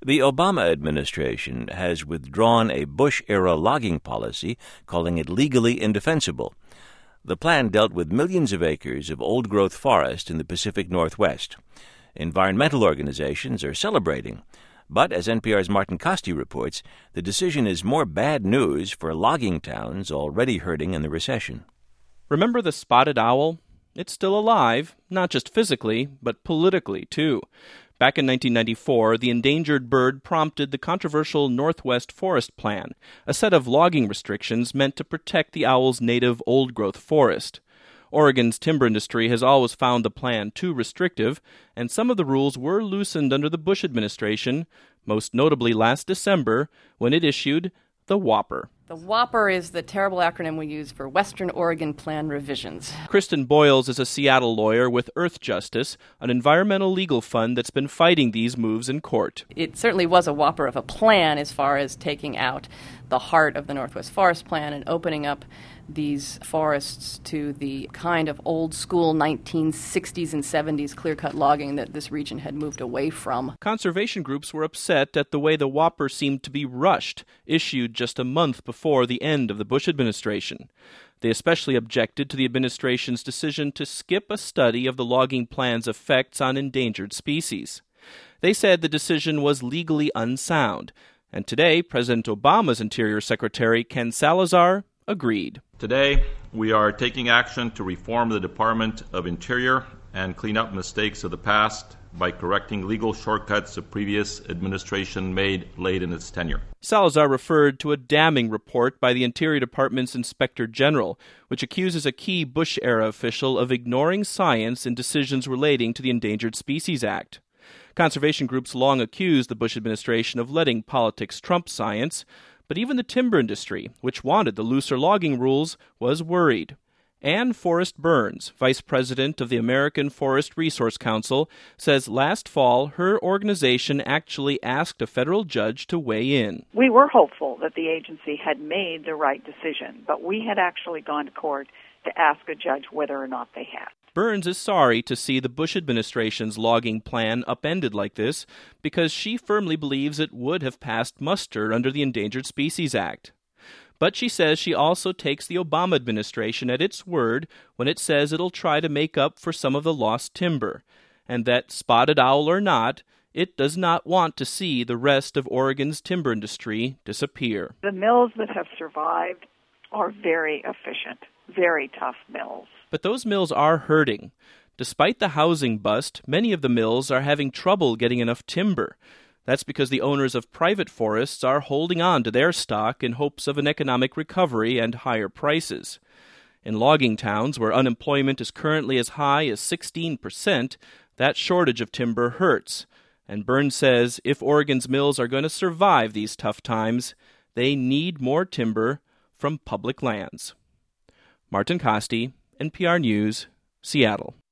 The Obama administration has withdrawn a Bush-era logging policy, calling it legally indefensible. The plan dealt with millions of acres of old-growth forest in the Pacific Northwest. Environmental organizations are celebrating. But, as NPR's Martin Kaste reports, the decision is more bad news for logging towns already hurting in the recession. Remember the spotted owl? It's still alive, not just physically, but politically, too. Back in 1994, the endangered bird prompted the controversial Northwest Forest Plan, a set of logging restrictions meant to protect the owl's native old-growth forest. Oregon's timber industry has always found the plan too restrictive, and some of the rules were loosened under the Bush administration, most notably last December, when it issued the WOPR. The WOPR is the terrible acronym we use for Western Oregon Plan Revisions. Kristen Boyles is a Seattle lawyer with Earth Justice, an environmental legal fund that's been fighting these moves in court. It certainly was a WOPR of a plan as far as taking out the heart of the Northwest Forest Plan and opening up these forests to the kind of old-school 1960s and 70s clear-cut logging that this region had moved away from. Conservation groups were upset at the way the WOPR seemed to be rushed, issued just a month before the end of the Bush administration. They especially objected to the administration's decision to skip a study of the logging plan's effects on endangered species. They said the decision was legally unsound, and today President Obama's Interior Secretary Ken Salazar agreed. Today, we are taking action to reform the Department of Interior and clean up mistakes of the past by correcting legal shortcuts the previous administration made late in its tenure. Salazar referred to a damning report by the Interior Department's Inspector General, which accuses a key Bush-era official of ignoring science in decisions relating to the Endangered Species Act. Conservation groups long accused the Bush administration of letting politics trump science, but even the timber industry, which wanted the looser logging rules, was worried. Ann Forrest Burns, vice president of the American Forest Resource Council, says last fall her organization actually asked a federal judge to weigh in. We were hopeful that the agency had made the right decision, but we had actually gone to court to ask a judge whether or not they had. Burns is sorry to see the Bush administration's logging plan upended like this because she firmly believes it would have passed muster under the Endangered Species Act. But she says she also takes the Obama administration at its word when it says it'll try to make up for some of the lost timber, and that, spotted owl or not, it does not want to see the rest of Oregon's timber industry disappear. The mills that have survived are very efficient, very tough mills. But those mills are hurting. Despite the housing bust, many of the mills are having trouble getting enough timber. That's because the owners of private forests are holding on to their stock in hopes of an economic recovery and higher prices. In logging towns, where unemployment is currently as high as 16%, that shortage of timber hurts. And Burns says if Oregon's mills are going to survive these tough times, they need more timber from public lands. Martin Kaste, NPR News, Seattle.